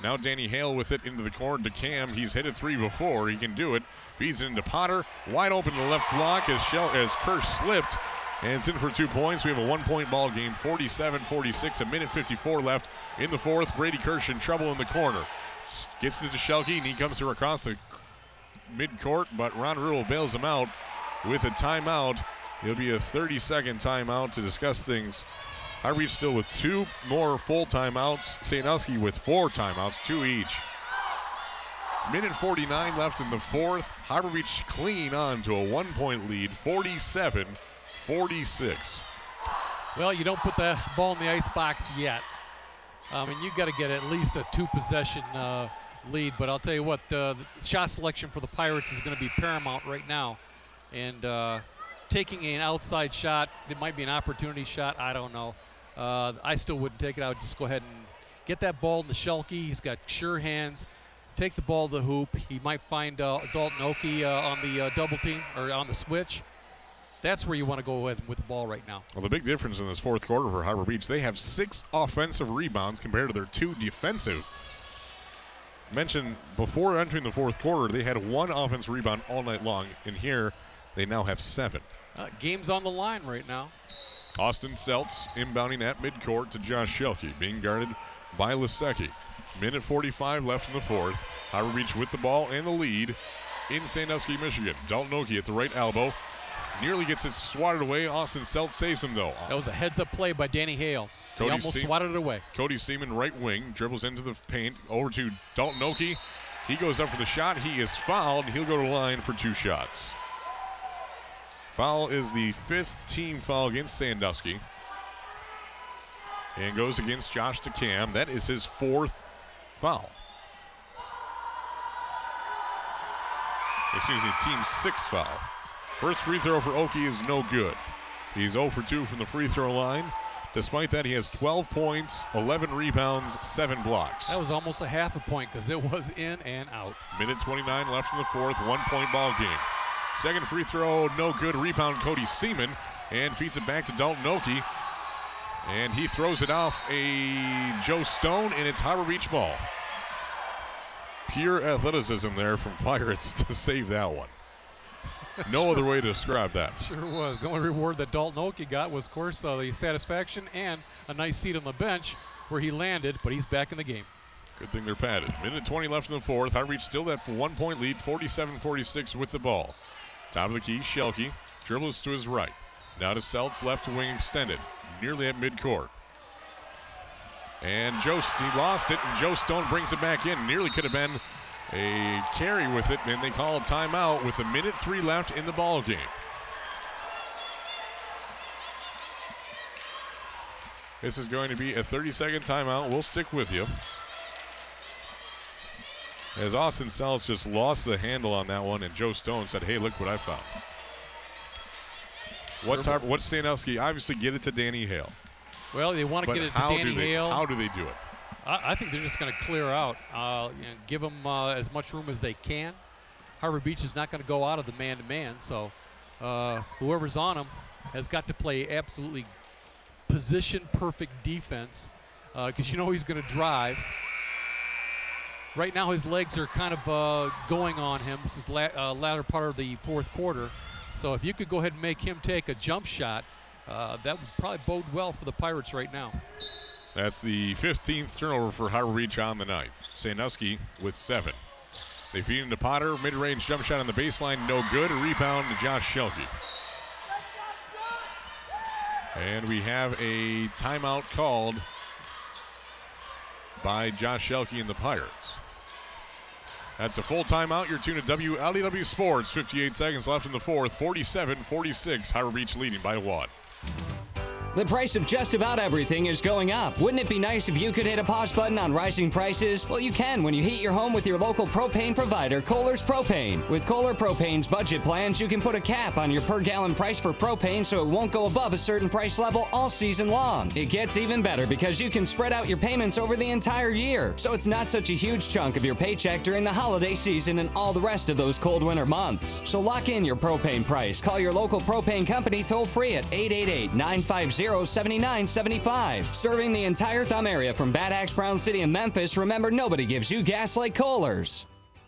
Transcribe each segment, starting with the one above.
Now Danny Hale with it into the corner to Cam. He's hit a three before. He can do it. Feeds it into Potter. Wide open to the left block as Kirsch slipped. And it's in for 2 points. We have a 1-point ball game, 47-46, a minute 54 left in the fourth. Brady Kirsch in trouble in the corner. Gets it to Schelke, and he comes through across the midcourt, but Ron Rule bails him out with a timeout. It'll be a 30-second timeout to discuss things. Harbor Beach still with 2 more full timeouts. Sandusky with 4 timeouts, 2 each. Minute 49 left in the fourth. Harbor Beach clean on to a 1-point lead, 47-46. Well, you don't put the ball in the ice box yet. I mean, you've got to get at least a 2-possession lead, but I'll tell you what, the shot selection for the Pirates is going to be paramount right now. And taking an outside shot, it might be an opportunity shot, I don't know. I still wouldn't take it. I would just go ahead and get that ball to Schelke. He's got sure hands. Take the ball to the hoop. He might find Dalton Oki on the double team or on the switch. That's where you want to go with the ball right now. Well, the big difference in this fourth quarter for Harbor Beach, they have 6 offensive rebounds compared to their 2 defensive. Mentioned before entering the fourth quarter, they had 1 offensive rebound all night long, and here they now have 7. Game's on the line right now. Austin Seltz inbounding at midcourt to Josh Schelke, being guarded by Lisecki. Minute 45 left in the fourth. Harbor Beach with the ball and the lead in Sandusky, Michigan. Dalton Oki at the right elbow. Nearly gets it swatted away. Austin Seltz saves him, though. That was a heads-up play by Danny Hale. He almost swatted it away. Cody Seaman, right wing, dribbles into the paint. Over to Dalton Oki. He goes up for the shot. He is fouled. He'll go to the line for 2 shots. Foul is the 5th team foul against Sandusky. And goes against Josh DeCam. That is his 4th foul. Excuse me, team's 6th foul. First free throw for Oki is no good. He's 0 for 2 from the free throw line. Despite that, he has 12 points, 11 rebounds, 7 blocks. That was almost a half a point because it was in and out. Minute 29 left in the fourth, 1-point ball game. Second free throw, no good. Rebound, Cody Seaman, and feeds it back to Dalton Oki. And he throws it off a Joe Stone, and it's Harbor Beach ball. Pure athleticism there from Pirates to save that one. No other way to describe that. Sure was. The only reward that Dalton Oki got was, of course, the satisfaction and a nice seat on the bench where he landed, but he's back in the game. Good thing they're padded. Minute 20 left in the fourth. Harbor Beach still that 1-point lead, 47-46 with the ball. Top of the key, Schelke dribbles to his right. Now to Seltz, left wing extended, nearly at midcourt. And he lost it, and Joe Stone brings it back in. Nearly could have been a carry with it, and they call a timeout with a minute 3 left in the ball game. This is going to be a 30-second timeout. We'll stick with you. As Austin Seltz just lost the handle on that one, and Joe Stone said, hey, look what I found. What's Sandusky? Obviously get it to Danny Hale. Well, they want to get it to Danny Hale. How do they do it? I think they're just going to clear out, give them as much room as they can. Harbor Beach is not going to go out of the man-to-man, so whoever's on them has got to play absolutely position-perfect defense because you know he's going to drive. Right now his legs are kind of going on him. This is latter part of the fourth quarter. So if you could go ahead and make him take a jump shot, that would probably bode well for the Pirates right now. That's the 15th turnover for Harbor Beach on the night. Sandusky with 7. They feed into Potter. Mid-range jump shot on the baseline. No good. A rebound to Josh Schelke. And we have a timeout called by Josh Schelke and the Pirates. That's a full timeout. You're tuned to WLEW Sports. 58 seconds left in the fourth. 47-46. Harbor Beach leading by 1. The price of just about everything is going up. Wouldn't it be nice if you could hit a pause button on rising prices? Well, you can when you heat your home with your local propane provider, Kohler's Propane. With Kohler Propane's budget plans, you can put a cap on your per-gallon price for propane so it won't go above a certain price level all season long. It gets even better because you can spread out your payments over the entire year, so it's not such a huge chunk of your paycheck during the holiday season and all the rest of those cold winter months. So lock in your propane price. Call your local propane company toll-free at 888-950 800-7975. Serving the entire Thumb area from Bad Axe, Brown City, and Memphis, remember, nobody gives you gas like Kohler's.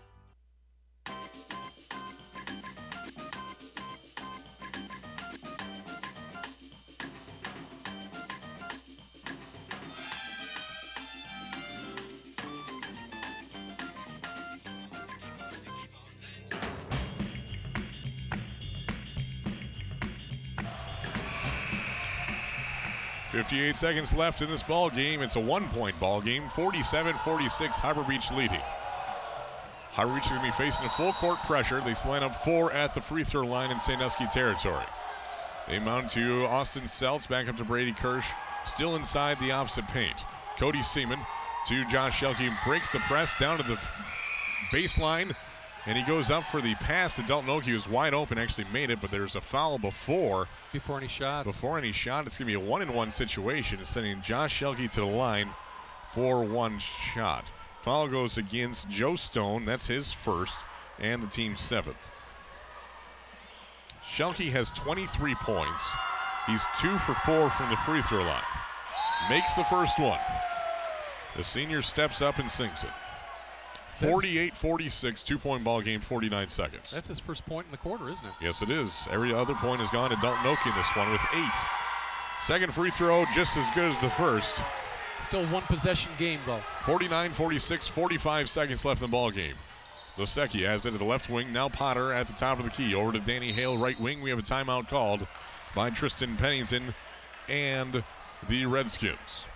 .58 seconds left in this ball game. It's a 1-point ball game. 47-46, Harbor Beach leading. Harbor Beach is going to be facing a full court pressure. They line up 4 at the free throw line in Sandusky territory. They mount to Austin Seltz, back up to Brady Kirsch, still inside the opposite paint. Cody Seaman to Josh Shelke, breaks the press down to the baseline, and he goes up for the pass to Dalton Oki, who's wide open, actually made it, but there's a foul before any shots. Before any shot, it's going to be a 1-and-1 situation. It's sending Josh Shelke to the line for 1 shot. Foul goes against Joe Stone. That's his first and the team's 7th. Shelke has 23 points. He's 2 for 4 from the free throw line. Makes the first one. The senior steps up and sinks it. 48-46, 2-point ball game, 49 seconds. That's his first point in the quarter, isn't it? Yes, it is. Every other point has gone to Dalton Oki in this one with 8. Second free throw, just as good as the first. Still 1 possession game, though. 49-46, 45 seconds left in the ball game. Losecki has it at the left wing. Now Potter at the top of the key. Over to Danny Hale, right wing. We have a timeout called by Tristan Pennington and the Redskins.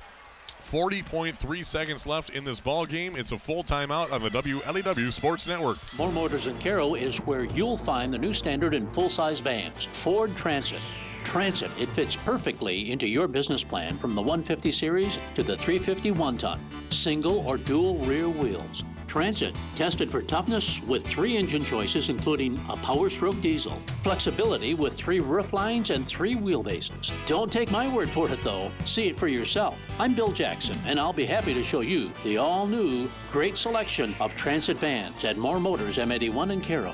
40.3 seconds left in this ball game. It's a full timeout on the WLEW Sports Network. Moore Motors in Caro is where you'll find the new standard in full-size vans, Ford Transit. Transit, it fits perfectly into your business plan from the 150 series to the 350 one-ton, single or dual rear wheels. Transit, tested for toughness with 3 engine choices, including a Power Stroke diesel, flexibility with 3 roof lines and 3 wheelbases. Don't take my word for it, though. See it for yourself. I'm Bill Jackson, and I'll be happy to show you the all-new, great selection of Transit vans at Moore Motors M81 in Caro.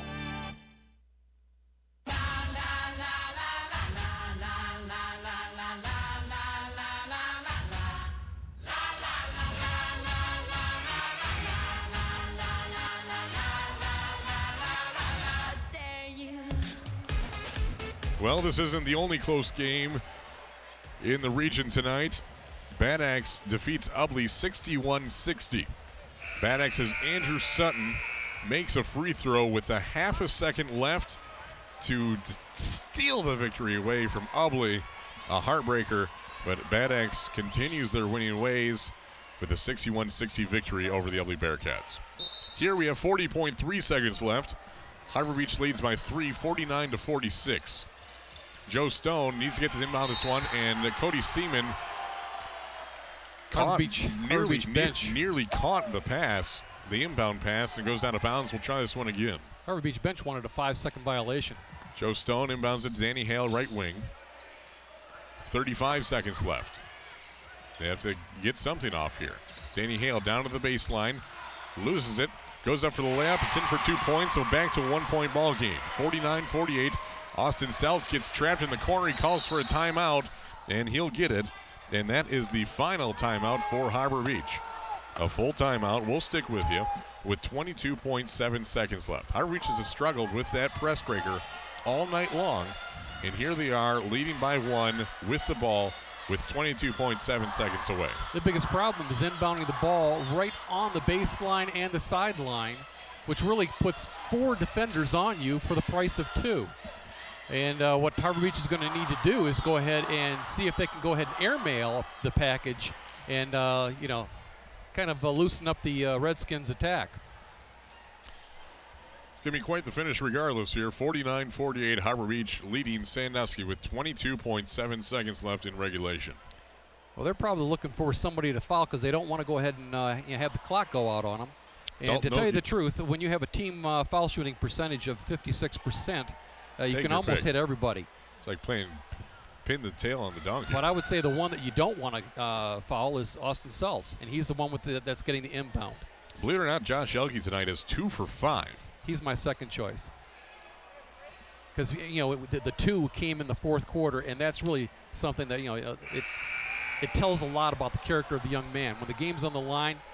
Well, this isn't the only close game in the region tonight. Bad Axe defeats Ubly 61-60. Bad Axe's Andrew Sutton makes a free throw with a half a second left to steal the victory away from Ubly. A heartbreaker, but Bad Axe continues their winning ways with a 61-60 victory over the Ubly Bearcats. Here we have 40.3 seconds left. Harbor Beach leads by 3, 49-46. Joe Stone needs to get to the inbound this one, and Cody Seaman nearly caught the pass, the inbound pass, and goes out of bounds. We'll try this one again. Harbor Beach bench wanted a 5-second violation. Joe Stone inbounds it to Danny Hale, right wing. 35 seconds left. They have to get something off here. Danny Hale down to the baseline, loses it, goes up for the layup. It's in for 2 points, so back to 1-point ball game. 49-48. Austin Seltz gets trapped in the corner. He calls for a timeout, and he'll get it. And that is the final timeout for Harbor Beach. A full timeout. We'll stick with you with 22.7 seconds left. Harbor Beach has struggled with that press breaker all night long. And here they are leading by 1 with the ball with 22.7 seconds away. The biggest problem is inbounding the ball right on the baseline and the sideline, which really puts 4 defenders on you for the price of 2. And what Harbor Beach is going to need to do is go ahead and see if they can go ahead and airmail the package and, kind of loosen up the Redskins' attack. It's going to be quite the finish regardless here. 49-48, Harbor Beach leading Sandusky with 22.7 seconds left in regulation. Well, they're probably looking for somebody to foul because they don't want to go ahead and have the clock go out on them. And to tell you the truth, when you have a team foul shooting percentage of 56%, you can almost hit everybody. It's like playing pin the tail on the donkey. But I would say the one that you don't want to foul is Austin Seltz, and he's the one that's getting the inbound. Believe it or not, Josh Shelke tonight is 2 for 5. He's my second choice. because the two came in the fourth quarter, and that's really something that it tells a lot about the character of the young man. When the game's on the line,